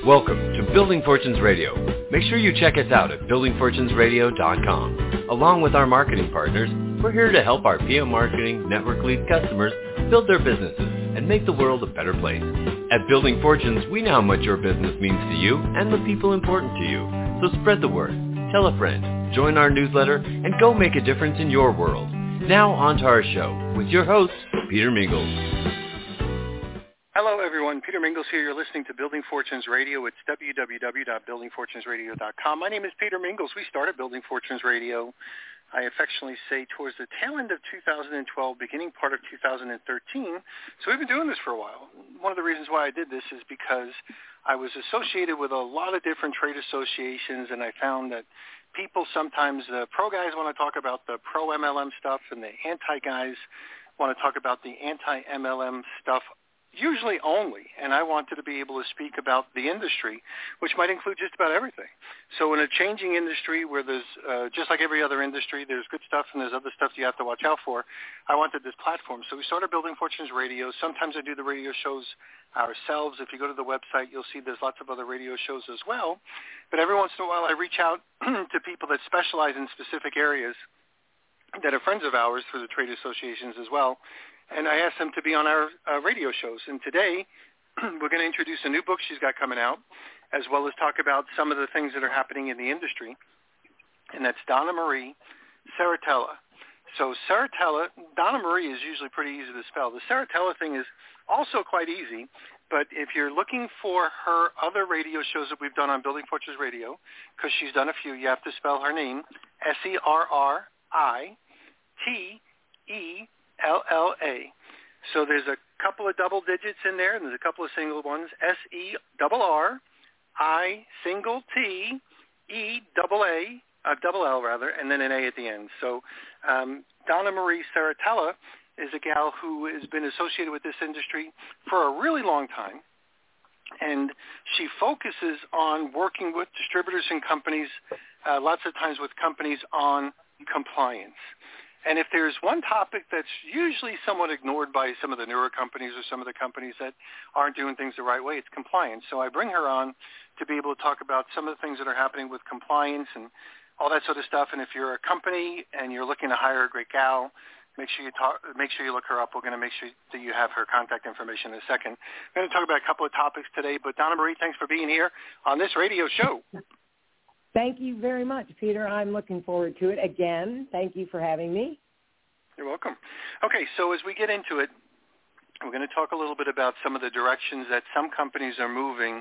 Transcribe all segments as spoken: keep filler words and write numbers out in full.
Welcome to Building Fortunes Radio. Make sure you check us out at building fortunes radio dot com. Along with our marketing partners, we're here to help our P M Marketing Network Lead customers build their businesses and make the world a better place. At Building Fortunes, we know how much your business means to you and the people important to you. So spread the word, tell a friend, join our newsletter, and go make a difference in your world. Now on to our show with your host, Peter Mingles. Hello, everyone. Peter Mingles here. You're listening to Building Fortunes Radio. It's w w w dot building fortunes radio dot com. My name is Peter Mingles. We started Building Fortunes Radio, I affectionately say, towards the tail end of two thousand twelve, beginning part of two thousand thirteen. So we've been doing this for a while. One of the reasons why I did this is because I was associated with a lot of different trade associations, and I found that people sometimes, the pro guys want to talk about the pro-M L M stuff, and the anti-guys want to talk about the anti-M L M stuff, usually only, and I wanted to be able to speak about the industry, which might include just about everything. So in a changing industry where there's, uh, just like every other industry, there's good stuff and there's other stuff you have to watch out for, I wanted this platform. So we started Building Fortunes Radio. Sometimes I do the radio shows ourselves. If you go to the website, you'll see there's lots of other radio shows as well. But every once in a while I reach out to people that specialize in specific areas that are friends of ours through the trade associations as well. And I asked them to be on our uh, radio shows. And today, we're going to introduce a new book she's got coming out, as well as talk about some of the things that are happening in the industry. And that's Donna Marie Saratella. So Saratella, Donna Marie is usually pretty easy to spell. The Saratella thing is also quite easy. But if you're looking for her other radio shows that we've done on Building Fortunes Radio, because she's done a few, you have to spell her name, S E R R I T E L L A. So there's a couple of double digits in there, and there's a couple of single ones. S E R R I single T E double A, uh, double L rather, and then an A at the end. So um, Donna Marie Saratella is a gal who has been associated with this industry for a really long time, and she focuses on working with distributors and companies, uh, lots of times with companies on compliance. And if there's one topic that's usually somewhat ignored by some of the newer companies or some of the companies that aren't doing things the right way, it's compliance. So I bring her on to be able to talk about some of the things that are happening with compliance and all that sort of stuff. And if you're a company and you're looking to hire a great gal, make sure you talk, make sure you look her up. We're going to make sure that you have her contact information in a second. I'm going to talk about a couple of topics today. But Donna Marie, thanks for being here on this radio show. Thank you very much, Peter. I'm looking forward to it. Again, thank you for having me. You're welcome. Okay, so as we get into it, we're going to talk a little bit about some of the directions that some companies are moving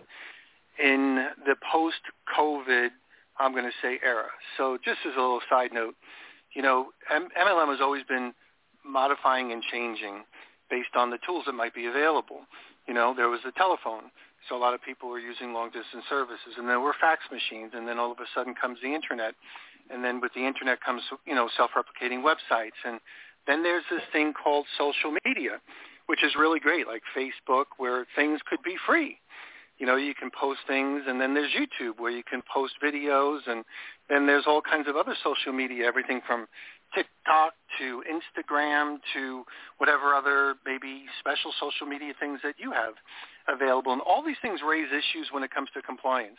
in the post-COVID, I'm going to say, era. So just as a little side note, you know, M L M has always been modifying and changing based on the tools that might be available. You know, there was the telephone. So a lot of people were using long-distance services. And there were fax machines. And then all of a sudden comes the Internet. And then with the Internet comes, you know, self-replicating websites. And then there's this thing called social media, which is really great, like Facebook, where things could be free. You know, you can post things. And then there's YouTube, where you can post videos. And then there's all kinds of other social media, everything from TikTok to Instagram to whatever other maybe special social media things that you have available. And all these things raise issues when it comes to compliance.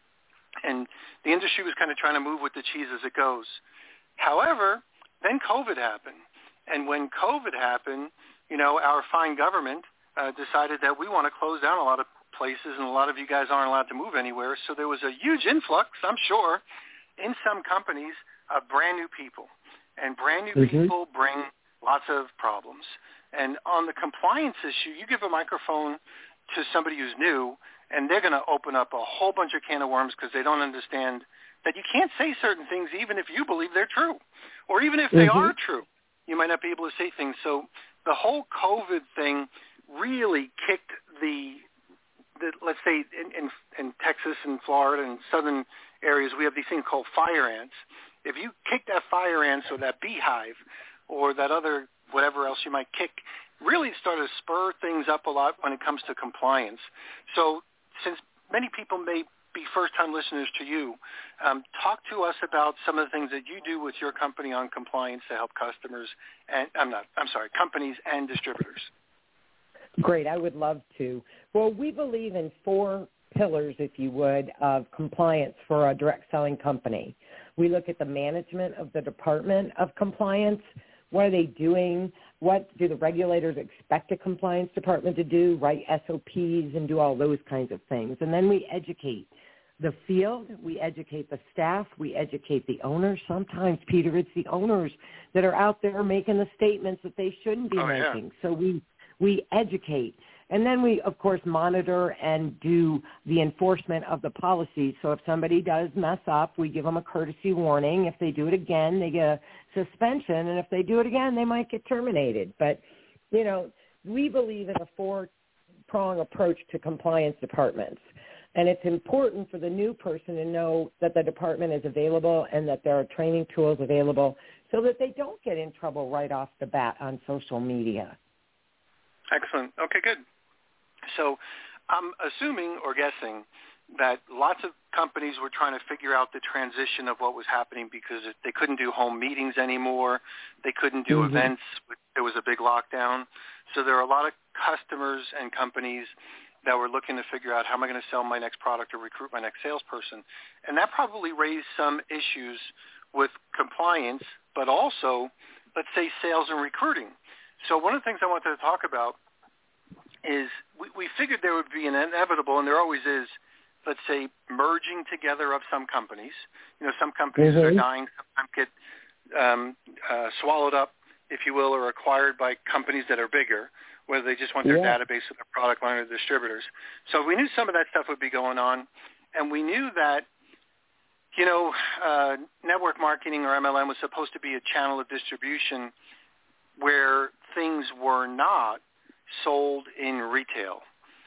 And the industry was kind of trying to move with the cheese as it goes. However, then COVID happened. And when COVID happened, you know, our fine government uh, decided that we want to close down a lot of places, and a lot of you guys aren't allowed to move anywhere. So there was a huge influx, I'm sure, in some companies of brand new people. And brand new mm-hmm. people bring lots of problems. And on the compliance issue, you give a microphone to somebody who's new, and they're going to open up a whole bunch of can of worms because they don't understand that you can't say certain things even if you believe they're true. Or even if they mm-hmm. are true, you might not be able to say things. So the whole COVID thing really kicked the, the let's say, in, in, in Texas and Florida and southern areas, we have these things called fire ants. If you kick that fire ant or that beehive or that other whatever else you might kick, really started to spur things up a lot when it comes to compliance. So since many people may be first-time listeners to you, um, talk to us about some of the things that you do with your company on compliance to help customers and I'm not, I'm sorry, companies and distributors. Great. I would love to. Well, we believe in four pillars, if you would, of compliance for a direct selling company. We look at the management of the department of compliance. What are they doing? What do the regulators expect a compliance department to do? Write S O Ps and do all those kinds of things. And then we educate the field, we educate the staff, we educate the owners. Sometimes, Peter, it's the owners that are out there making the statements that they shouldn't be oh, making. Yeah. So we we educate. And then we, of course, monitor and do the enforcement of the policies. So if somebody does mess up, we give them a courtesy warning. If they do it again, they get a suspension. And if they do it again, they might get terminated. But, you know, we believe in a four-prong approach to compliance departments. And it's important for the new person to know that the department is available and that there are training tools available so that they don't get in trouble right off the bat on social media. Excellent. Okay, good. So I'm assuming or guessing that lots of companies were trying to figure out the transition of what was happening because they couldn't do home meetings anymore. They couldn't do mm-hmm. events. There was a big lockdown. So there are a lot of customers and companies that were looking to figure out how am I going to sell my next product or recruit my next salesperson. And that probably raised some issues with compliance, but also, let's say, sales and recruiting. So one of the things I wanted to talk about is we, we figured there would be an inevitable, and there always is, let's say, merging together of some companies. You know, some companies mm-hmm. are dying, sometimes get um, uh, swallowed up, if you will, or acquired by companies that are bigger, whether they just want their yeah. database of their product line or distributors. So we knew some of that stuff would be going on, and we knew that, you know, uh, network marketing or M L M was supposed to be a channel of distribution where things were not sold in retail.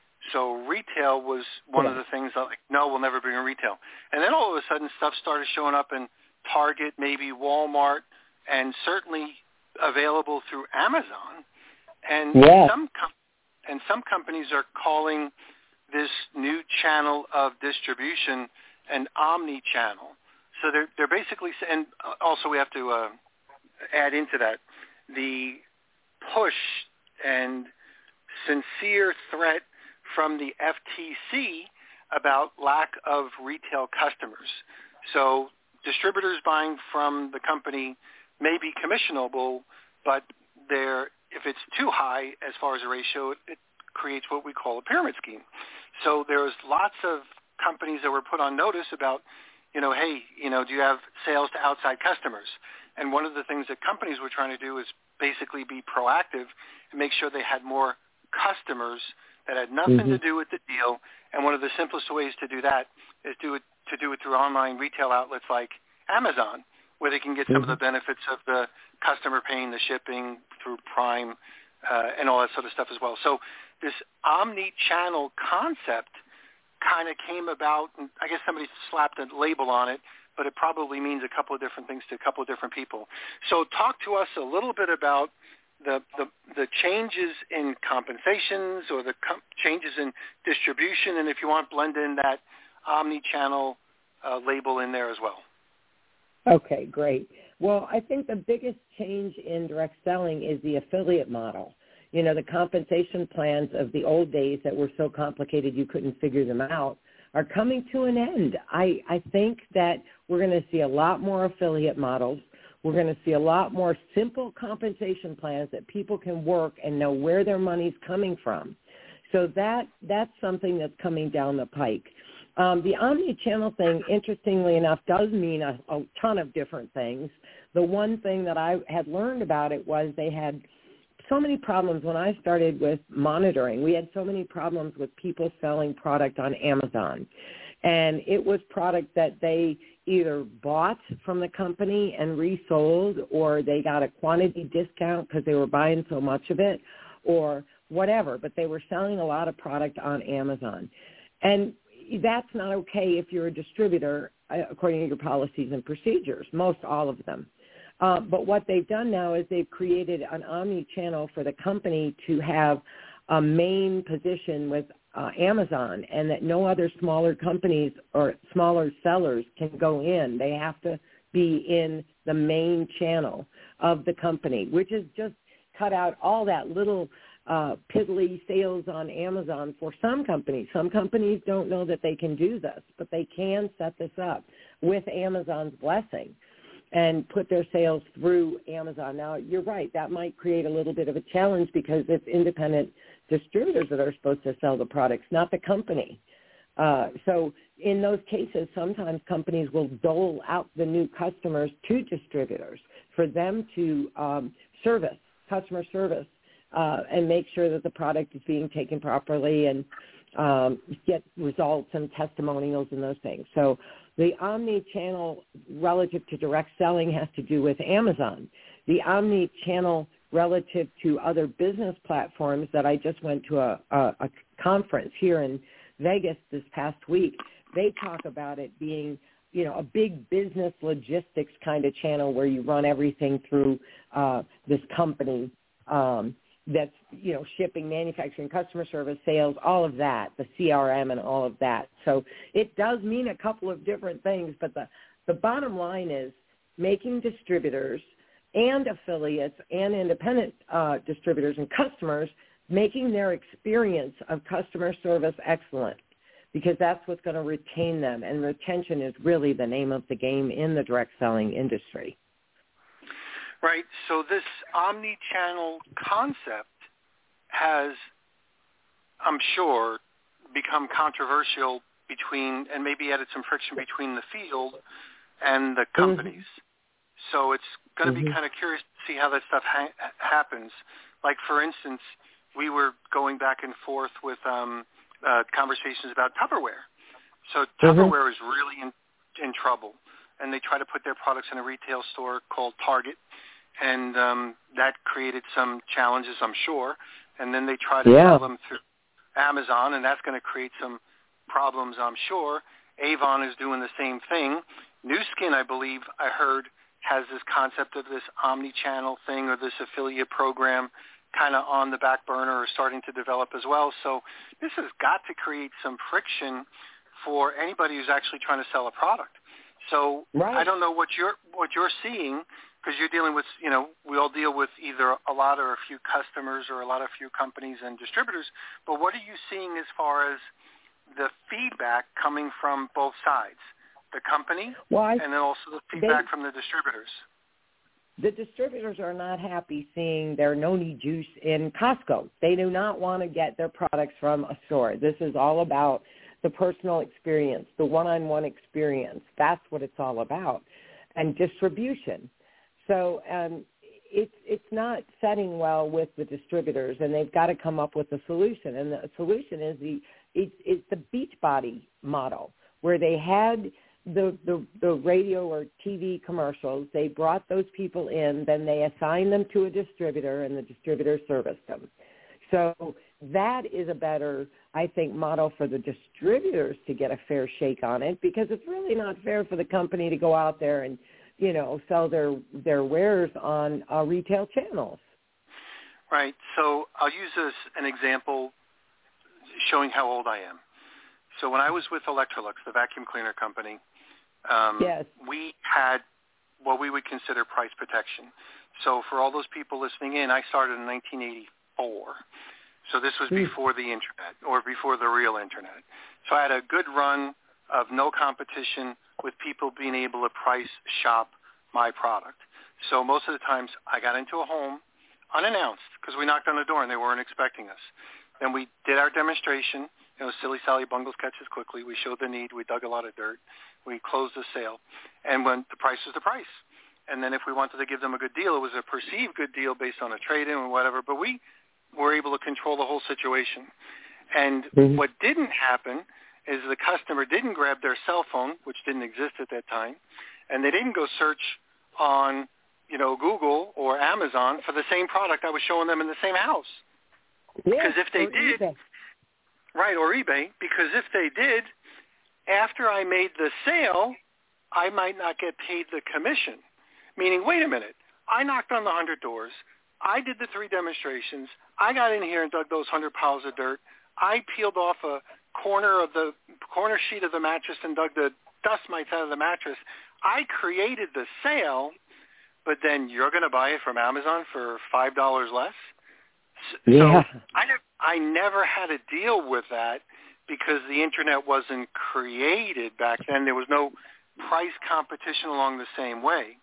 So retail was one yeah. of the things that, like, no, we'll never bring in retail. And then all of a sudden stuff started showing up in Target, maybe Walmart, and certainly available through Amazon. And yeah. some com- and some companies are calling this new channel of distribution an omni-channel. So they're they're basically, and also we have to uh, add into that the push and sincere threat from the F T C about lack of retail customers. So distributors buying from the company may be commissionable, but they're, if it's too high as far as a ratio, it, it creates what we call a pyramid scheme. So there's lots of companies that were put on notice about, you know, hey, you know, do you have sales to outside customers? And one of the things that companies were trying to do is basically be proactive and make sure they had more customers that had nothing mm-hmm. to do with the deal. And one of the simplest ways to do that is do it, to do it through online retail outlets like Amazon, where they can get some mm-hmm. of the benefits of the customer paying the shipping through Prime uh, and all that sort of stuff as well. So this omni-channel concept kind of came about, and I guess somebody slapped a label on it, but it probably means a couple of different things to a couple of different people. So talk to us a little bit about the the, the changes in compensations or the com- changes in distribution, and if you want, blend in that omni-channel uh, label in there as well. Okay, great. Well, I think the biggest change in direct selling is the affiliate model. You know, the compensation plans of the old days that were so complicated you couldn't figure them out are coming to an end. I, I think that we're going to see a lot more affiliate models. We're going to see a lot more simple compensation plans that people can work and know where their money's coming from. So that that's something that's coming down the pike. Um, the omni-channel thing, interestingly enough, does mean a, a ton of different things. The one thing that I had learned about it was they had so many problems when I started with monitoring. We had so many problems with people selling product on Amazon. And it was product that they either bought from the company and resold, or they got a quantity discount because they were buying so much of it, or whatever. But they were selling a lot of product on Amazon. And that's not okay if you're a distributor, according to your policies and procedures, most all of them. Uh, but what they've done now is they've created an omni-channel for the company to have a main position with uh, Amazon, and that no other smaller companies or smaller sellers can go in. They have to be in the main channel of the company, which is just cut out all that little uh, piddly sales on Amazon for some companies. Some companies don't know that they can do this, but they can set this up with Amazon's blessing and put their sales through Amazon. Now, you're right. That might create a little bit of a challenge because it's independent distributors that are supposed to sell the products, not the company. Uh, so in those cases, sometimes companies will dole out the new customers to distributors for them to um, service, customer service, uh, and make sure that the product is being taken properly and um, get results and testimonials and those things. So the omni-channel relative to direct selling has to do with Amazon. The omni-channel relative to other business platforms that I just went to a, a, a conference here in Vegas this past week, they talk about it being, you know, a big business logistics kind of channel where you run everything through uh, this company um, that's, you know, shipping, manufacturing, customer service, sales, all of that, the C R M and all of that. So it does mean a couple of different things, but the, the bottom line is making distributors and affiliates and independent uh, distributors and customers making their experience of customer service excellent, because that's what's going to retain them. And retention is really the name of the game in the direct selling industry. Right. So this omni-channel concept has, I'm sure, become controversial between, and maybe added some friction between the field and the companies. Mm-hmm. So it's going to mm-hmm. be kind of curious to see how that stuff ha- happens. Like, for instance, we were going back and forth with um, uh, conversations about Tupperware. So Tupperware mm-hmm. is really in, in trouble, and they try to put their products in a retail store called Target, and um, that created some challenges, I'm sure. And then they try to yeah. sell them through Amazon, and that's going to create some problems, I'm sure. Avon is doing the same thing. Nu Skin, I believe, I heard, has this concept of this omni-channel thing or this affiliate program kind of on the back burner or starting to develop as well. So this has got to create some friction for anybody who's actually trying to sell a product. So right. I don't know what you're what you're seeing, because you're dealing with, you know, we all deal with either a lot or a few customers or a lot of few companies and distributors. But what are you seeing as far as the feedback coming from both sides, the company well, I, and then also the feedback they, from the distributors? The distributors are not happy seeing their noni juice in Costco. They do not want to get their products from a store. This is all about the personal experience, the one-on-one experience. That's what it's all about, and distribution. So um, it's it's not setting well with the distributors, and they've got to come up with a solution. And the solution is the it's, it's the Beachbody model, where they had The, the the radio or T V commercials. They brought those people in, then they assigned them to a distributor, and the distributor serviced them. So that is a better, I think, model for the distributors to get a fair shake on it, because it's really not fair for the company to go out there and, you know, sell their their wares on uh, retail channels. Right. So I'll use this an example showing how old I am. So when I was with Electrolux, the vacuum cleaner company, um, yes. we had what we would consider price protection. So for all those people listening in, I started in nineteen eighty-four. So this was mm. before the internet, or before the real internet. So I had a good run of no competition with people being able to price shop my product. So most of the times I got into a home unannounced, because we knocked on the door and they weren't expecting us. Then we did our demonstration. You know, Silly Sally bungles catches quickly. We showed the need. We dug a lot of dirt. We closed the sale. And when the price was the price. And then if we wanted to give them a good deal, it was a perceived good deal based on a trade-in or whatever. But we were able to control the whole situation. And mm-hmm. what didn't happen is the customer didn't grab their cell phone, which didn't exist at that time, and they didn't go search on, you know, Google or Amazon for the same product I was showing them in the same house. Yes, because if they did... eBay. Right, or eBay, because if they did, after I made the sale, I might not get paid the commission. Meaning, wait a minute, I knocked on the one hundred doors, I did the three demonstrations, I got in here and dug those one hundred piles of dirt, I peeled off a corner of the corner sheet of the mattress and dug the dust mites out of the mattress. I created the sale, but then you're going to buy it from Amazon for five dollars less? So yeah. I never, I never had to deal with that because the internet wasn't created back then. There was no price competition along the same way.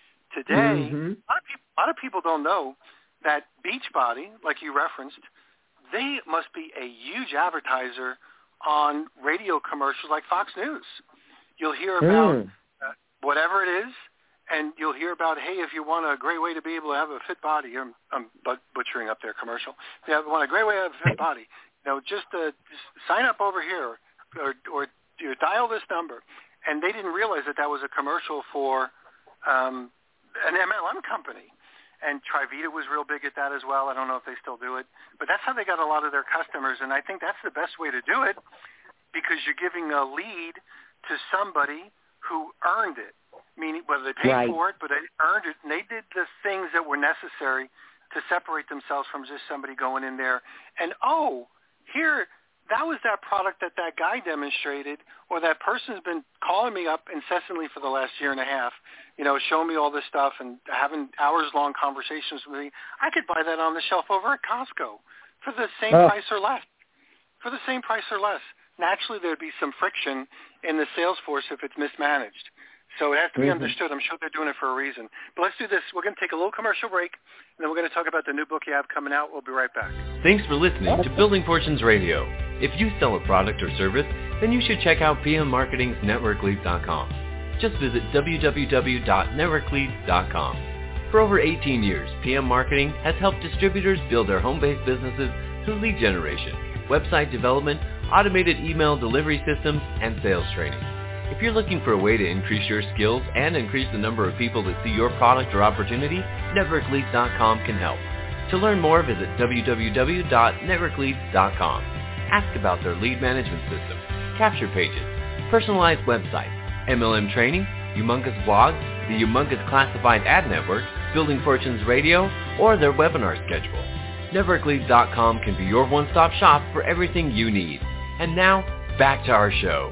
Today, mm-hmm. a, lot of people, a lot of people don't know that Beachbody, like you referenced, they must be a huge advertiser on radio commercials like Fox News. You'll hear about mm. uh, whatever it is, and you'll hear about, hey, if you want a great way to be able to have a fit body, I'm, I'm butchering up their commercial. If you want a great way to have a fit body, you know, just, uh, just sign up over here or, or you know, dial this number. And they didn't realize that that was a commercial for um, an M L M company. And Trivita was real big at that as well. I don't know if they still do it. But that's how they got a lot of their customers. And I think that's the best way to do it because you're giving a lead to somebody who earned it, meaning whether they paid right. for it, but they earned it. And they did the things that were necessary to separate themselves from just somebody going in there. And, oh, here, that was that product that that guy demonstrated, or that person's been calling me up incessantly for the last year and a half, you know, showing me all this stuff and having hours-long conversations with me. I could buy that on the shelf over at Costco for the same oh. price or less. For the same price or less. Naturally, there'd be some friction in the sales force if it's mismanaged. So it has to be mm-hmm. understood. I'm sure they're doing it for a reason. But let's do this. We're going to take a little commercial break, and then we're going to talk about the new book you have coming out. We'll be right back. Thanks for listening to Building Fortunes Radio. If you sell a product or service, then you should check out P M Marketing's Network Leads dot com. Just visit w w w dot network leads dot com. For over eighteen years, P M Marketing has helped distributors build their home-based businesses through lead generation, website development, automated email delivery systems, and sales training. If you're looking for a way to increase your skills and increase the number of people that see your product or opportunity, Network Leads dot com can help. To learn more, visit w w w dot network leads dot com. Ask about their lead management system, capture pages, personalized websites, M L M training, Humongous blogs, the Humongous Classified Ad Network, Building Fortunes Radio, or their webinar schedule. Network Leads dot com can be your one-stop shop for everything you need. And now, back to our show.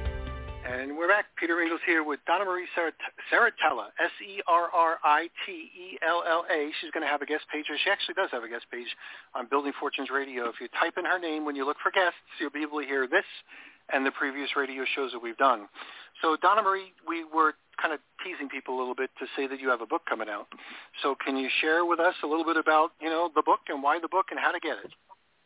And we're back. Peter Mingles here with Donna Marie Serritella, S E R R I T E L L A. She's going to have a guest page, or she actually does have a guest page on Building Fortunes Radio. If you type in her name when you look for guests, you'll be able to hear this and the previous radio shows that we've done. So, Donna Marie, we were kind of teasing people a little bit to say that you have a book coming out. So can you share with us a little bit about, you know, the book and why the book and how to get it?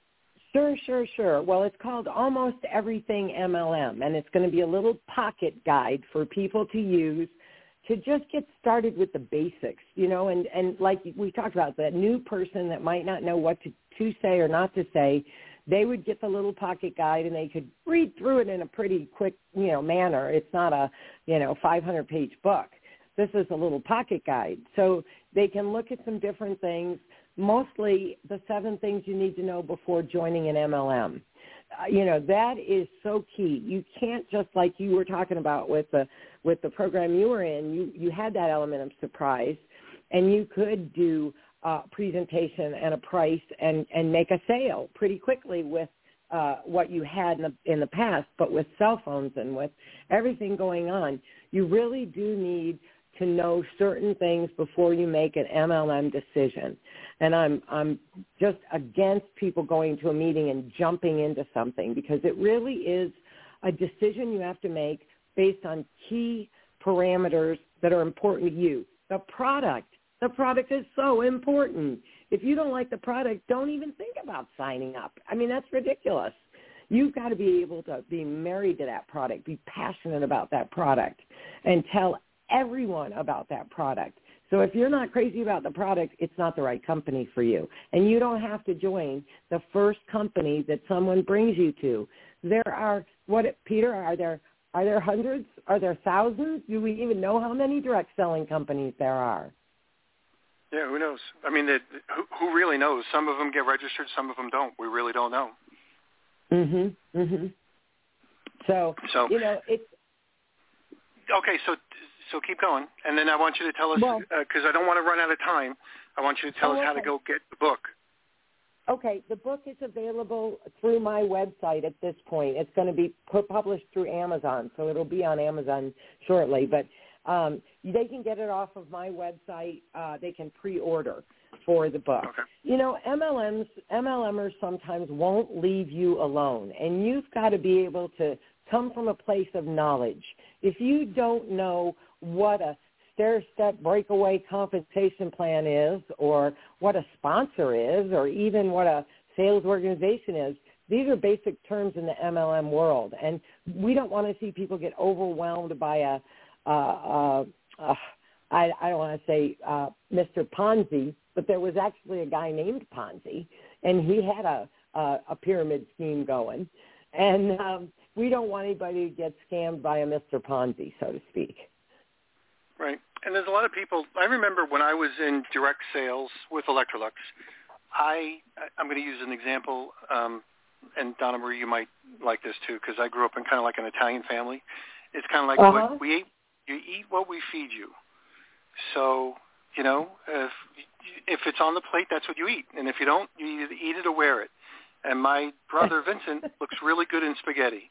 Sure, sure, sure. Well, it's called Almost Everything M L M, and it's going to be a little pocket guide for people to use to just get started with the basics, you know, and, and like we talked about, that new person that might not know what to, to say or not to say, they would get the little pocket guide and they could read through it in a pretty quick, you know, manner. It's not a, you know, five hundred page book. This is a little pocket guide. So they can look at some different things, mostly the seven things you need to know before joining an M L M. Uh, you know, that is so key. You can't just, like you were talking about with the with the program you were in, you, you had that element of surprise, and you could do a presentation and a price and, and make a sale pretty quickly with uh, what you had in the, in the past. But with cell phones and with everything going on, you really do need to know certain things before you make an M L M decision. And I'm I'm just against people going to a meeting and jumping into something, because it really is a decision you have to make based on key parameters that are important to you. The product. The product is so important. If you don't like the product, don't even think about signing up. I mean, that's ridiculous. You've got to be able to be married to that product, be passionate about that product, and tell everyone about that product. So if you're not crazy about the product, it's not the right company for you. And you don't have to join the first company that someone brings you to. There are, what, Peter, are there are there hundreds? Are there thousands? Do we even know how many direct selling companies there are? Yeah, who knows? I mean, it, who, who really knows? Some of them get registered, some of them don't. We really don't know. Mm-hmm, mm-hmm. So, so you know, it's... Okay, so so keep going. And then I want you to tell us, because well, uh, I don't want to run out of time, I want you to tell oh, us okay. how to go get the book. Okay, the book is available through my website at this point. It's going to be put, published through Amazon, so it'll be on Amazon shortly. But Um, they can get it off of my website. Uh, they can pre-order for the book. Okay. You know, M L Ms, M L Mers sometimes won't leave you alone, and you've got to be able to come from a place of knowledge. If you don't know what a stair-step breakaway compensation plan is, or what a sponsor is, or even what a sales organization is, these are basic terms in the M L M world, and we don't want to see people get overwhelmed by a, uh, uh, uh, I, I don't want to say uh, Mister Ponzi, but there was actually a guy named Ponzi, and he had a, a, a pyramid scheme going, and um, we don't want anybody to get scammed by a Mister Ponzi, so to speak. Right. And there's a lot of people. I remember when I was in direct sales with Electrolux, I, I'm going to use an example, um, and Donna Marie, you might like this too, because I grew up in kind of like an Italian family. It's kind of like uh-huh. what we eat, you eat what we feed you. So, you know, if if it's on the plate, that's what you eat. And if you don't, you either eat it or wear it. And my brother Vincent looks really good in spaghetti.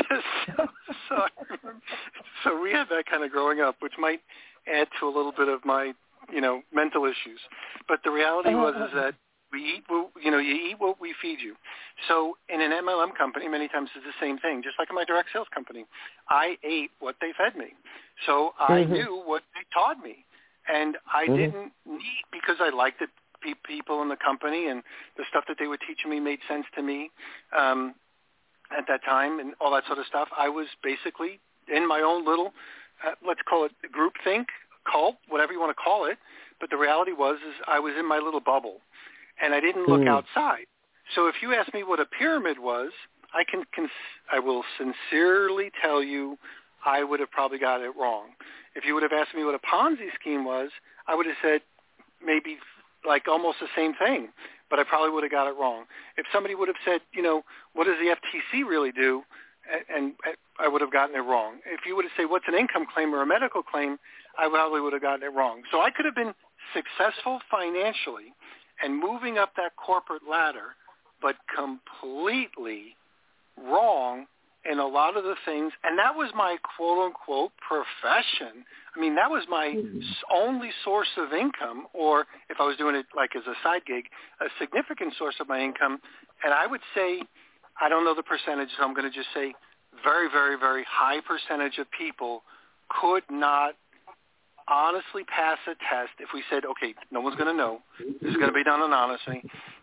so, so, I remember, so we had that kind of growing up, which might add to a little bit of my, you know, mental issues. But the reality was is that we eat, what, you know, you eat what we feed you. So in an M L M company, many times it's the same thing. Just like in my direct sales company, I ate what they fed me. So I mm-hmm. knew what they taught me. And I mm-hmm. didn't need, because I liked the pe- people in the company and the stuff that they were teaching me made sense to me um, at that time and all that sort of stuff. I was basically in my own little, uh, let's call it groupthink, cult, whatever you want to call it. But the reality was is I was in my little bubble, and I didn't look mm. outside. So if you ask me what a pyramid was, I can, cons- I will sincerely tell you I would have probably got it wrong. If you would have asked me what a Ponzi scheme was, I would have said maybe like almost the same thing, but I probably would have got it wrong. If somebody would have said, you know, what does the F T C really do, and I would have gotten it wrong. If you would have said, what's an income claim or a medical claim, I probably would have gotten it wrong. So I could have been successful financially and moving up that corporate ladder, but completely wrong in a lot of the things, and that was my quote-unquote profession. I mean, that was my mm-hmm. only source of income, or if I was doing it like as a side gig, a significant source of my income. And I would say, I don't know the percentage, so I'm going to just say very, very, very high percentage of people could not honestly pass a test if we said, okay, no one's going to know. This is going to be done anonymously.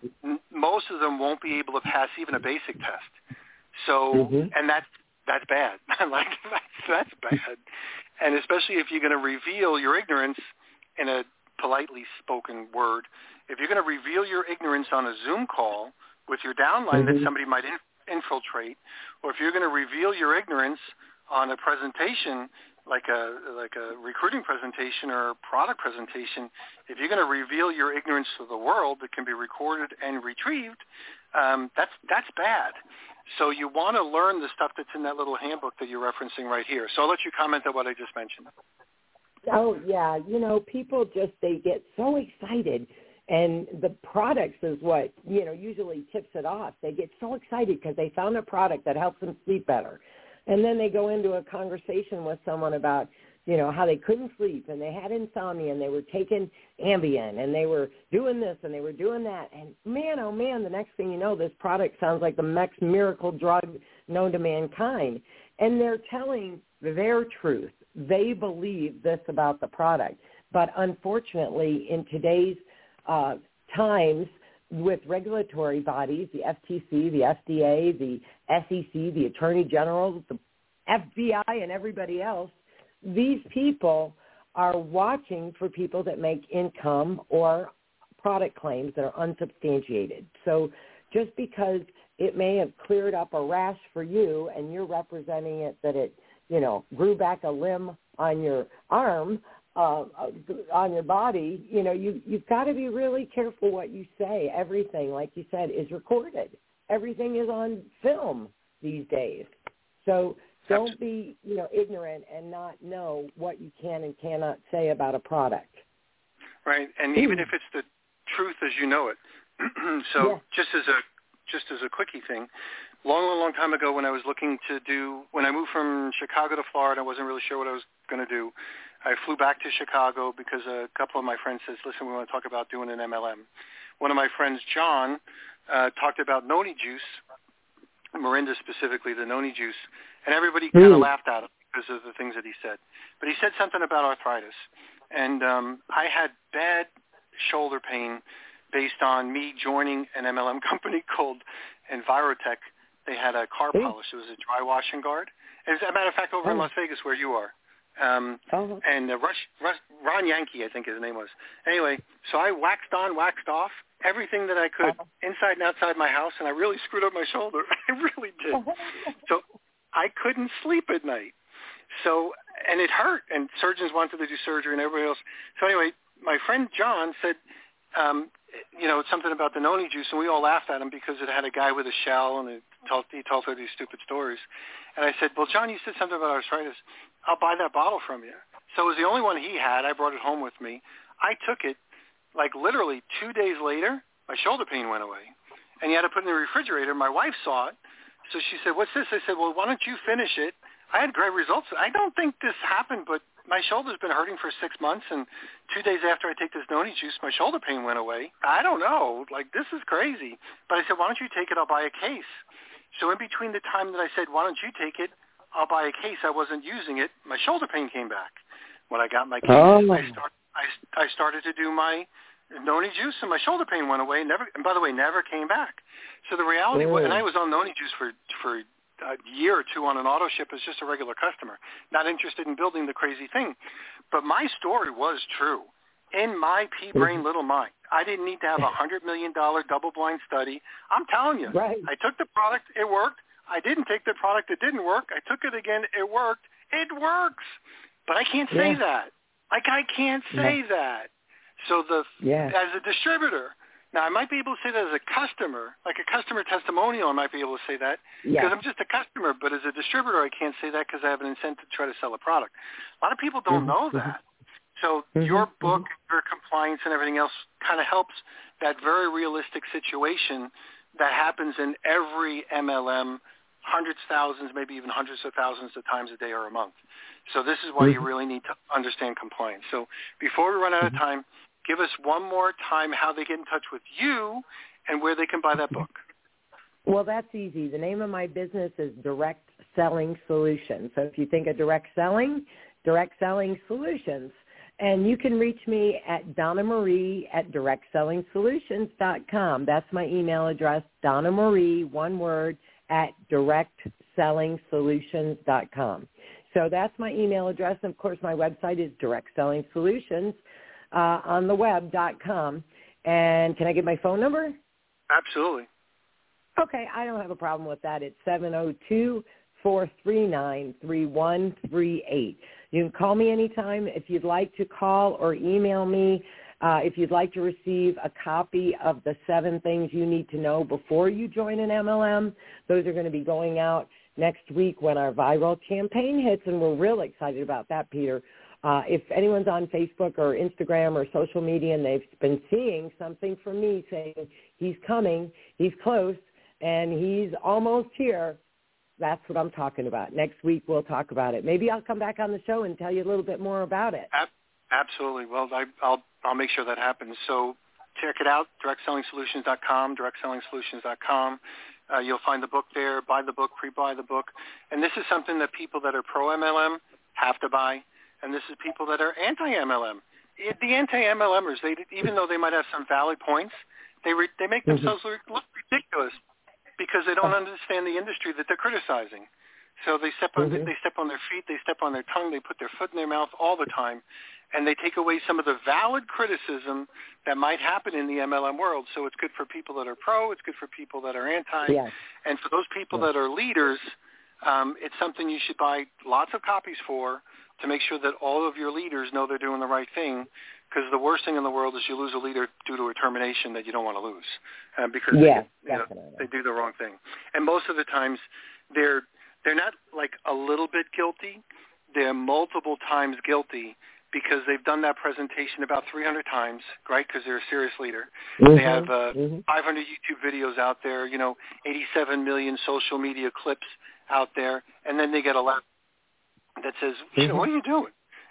Most of them won't be able to pass even a basic test. So, mm-hmm. and that's, that's bad. like, that's, that's bad. And especially if you're going to reveal your ignorance in a politely spoken word, if you're going to reveal your ignorance on a Zoom call with your downline mm-hmm. that somebody might in, infiltrate, or if you're going to reveal your ignorance on a presentation, like a like a recruiting presentation or a product presentation, if you're going to reveal your ignorance to the world that can be recorded and retrieved, um, that's that's bad. So you want to learn the stuff that's in that little handbook that you're referencing right here. So I'll let you comment on what I just mentioned. Oh, yeah. You know, people just, they get so excited, and the products is what, you know, usually tips it off. They get so excited because they found a product that helps them sleep better. And then they go into a conversation with someone about, you know, how they couldn't sleep and they had insomnia and they were taking Ambien and they were doing this and they were doing that. And man, oh man, the next thing you know, this product sounds like the next miracle drug known to mankind. And they're telling their truth. They believe this about the product. But unfortunately, in today's uh, times, with regulatory bodies, the F T C, the F D A, the S E C, the Attorney General, the F B I, and everybody else, these people are watching for people that make income or product claims that are unsubstantiated. So just because it may have cleared up a rash for you and you're representing it that it, you know, grew back a limb on your arm, Uh, on your body, you know, you, you've got to be really careful what you say. Everything, like you said, is recorded. Everything is on film these days. So don't be, you know, ignorant and not know what you can and cannot say about a product. Right, and even if it's the truth as you know it. so yeah. just as a just as a quickie thing, long, long, long time ago when I was looking to do, when I moved from Chicago to Florida, I wasn't really sure what I was going to do. I flew back to Chicago because a couple of my friends says, listen, we want to talk about doing an M L M. One of my friends, John, uh, talked about noni juice, Morinda specifically, the noni juice, and everybody kind of mm. laughed at him because of the things that he said. But he said something about arthritis. And um, I had bad shoulder pain based on me joining an M L M company called Envirotech. They had a car polish. It was a dry washing guard. As a matter of fact, over oh. in Las Vegas where you are. Um, oh. And uh, Rush, Rush, Ron Yankee, I think his name was. Anyway, so I waxed on, waxed off, everything that I could oh. inside and outside my house, and I really screwed up my shoulder. I really did. So I couldn't sleep at night. So, and it hurt, and surgeons wanted to do surgery and everybody else. So anyway, my friend John said, um, you know, something about the noni juice, and we all laughed at him because it had a guy with a shell, and it told, he told her these stupid stories. And I said, well, John, you said something about arthritis. I'll buy that bottle from you. So it was the only one he had. I brought it home with me. I took it, like literally two days later, my shoulder pain went away. And you had to put it in the refrigerator. My wife saw it. So she said, what's this? I said, well, why don't you finish it? I had great results. I don't think this happened, but my shoulder's been hurting for six months, and two days after I take this noni juice, my shoulder pain went away. I don't know. Like, this is crazy. But I said, why don't you take it? I'll buy a case. So in between the time that I said, why don't you take it, I'll buy a case, I wasn't using it, my shoulder pain came back. When I got my case, oh. I, start, I, I started to do my noni juice, and my shoulder pain went away, never, and by the way, never came back. So the reality oh. was, and I was on noni juice for, for a year or two on an auto ship as just a regular customer, not interested in building the crazy thing. But my story was true. In my pea-brain little mind, I didn't need to have a one hundred million dollars double-blind study. I'm telling you, right. I took the product, it worked. I didn't take the product, it didn't work. I took it again, it worked. It works. But I can't say yeah. that. Like, I can't say yeah. that. So the yeah. as a distributor, now I might be able to say that as a customer, like a customer testimonial, I might be able to say that because yeah. I'm just a customer. But as a distributor, I can't say that because I have an incentive to try to sell a product. A lot of people don't mm-hmm. know that. So mm-hmm. your book, mm-hmm. your compliance, and everything else kind of helps that very realistic situation that happens in every M L M, hundreds, thousands, maybe even hundreds of thousands of times a day or a month. So this is why mm-hmm. you really need to understand compliance. So before we run out of time, give us one more time how they get in touch with you and where they can buy that book. Well, that's easy. The name of my business is Direct Selling Solutions. So if you think of direct selling, Direct Selling Solutions. And you can reach me at Donna Marie at direct selling solutions dot com. That's my email address, Donna Marie, one word, at direct selling solutions dot com. So that's my email address. And, of course, my website is direct selling solutions uh, on the web dot com. And can I get my phone number? Absolutely. Okay, I don't have a problem with that. It's seven oh two, four three nine, three one three eight. You can call me anytime if you'd like to call or email me. Uh, if you'd like to receive a copy of the seven things you need to know before you join an M L M, those are going to be going out next week when our viral campaign hits, and we're real excited about that, Peter. Uh, if anyone's on Facebook or Instagram or social media and they've been seeing something from me saying he's coming, he's close, and he's almost here, that's what I'm talking about. Next week we'll talk about it. Maybe I'll come back on the show and tell you a little bit more about it. Absolutely. Well, I, I'll I'll make sure that happens. So check it out, direct selling solutions dot com, direct selling solutions dot com. Uh, you'll find the book there. Buy the book, pre-buy the book. And this is something that people that are pro-M L M have to buy, and this is people that are anti-M L M. It, the anti-M L Mers, they, even though they might have some valid points, they re, they make themselves mm-hmm. look ridiculous because they don't understand the industry that they're criticizing. So they step on mm-hmm. they step on their feet, they step on their tongue, they put their foot in their mouth all the time, and they take away some of the valid criticism that might happen in the M L M world. So it's good for people that are pro, it's good for people that are anti, yes. and for those people yes. that are leaders, um, it's something you should buy lots of copies for to make sure that all of your leaders know they're doing the right thing. Because the worst thing in the world is you lose a leader due to a termination that you don't want to lose, uh, because yes, they, you know, they do the wrong thing. And most of the times, they're they're not like a little bit guilty; they're multiple times guilty because they've done that presentation about three hundred times, right? Because they're a serious leader. Mm-hmm, they have uh, mm-hmm. five hundred YouTube videos out there, you know, eighty-seven million social media clips out there, and then they get a lot that says, you know, what are you doing?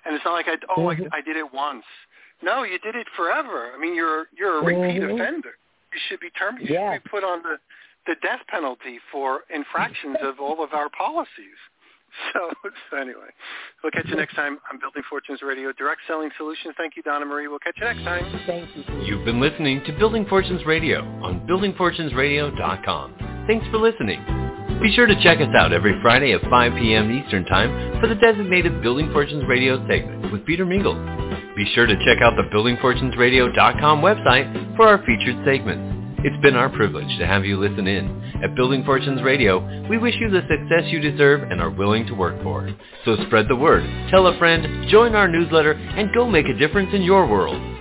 And it's not like I oh mm-hmm. I, I did it once. No, you did it forever. I mean, you're you're a repeat mm-hmm. offender. You should be term. You yeah. should be put on the the death penalty for infractions of all of our policies. So, so anyway, we'll catch you next time on Building Fortunes Radio, Direct Selling Solutions. Thank you, Donna Marie. We'll catch you next time. Thank you. You've been listening to Building Fortunes Radio on building fortunes radio dot com. Thanks for listening. Be sure to check us out every Friday at five p.m. Eastern Time for the designated Building Fortunes Radio segment with Peter Mingles. Be sure to check out the building fortunes radio dot com website for our featured segments. It's been our privilege to have you listen in. At Building Fortunes Radio, we wish you the success you deserve and are willing to work for. So spread the word, tell a friend, join our newsletter, and go make a difference in your world.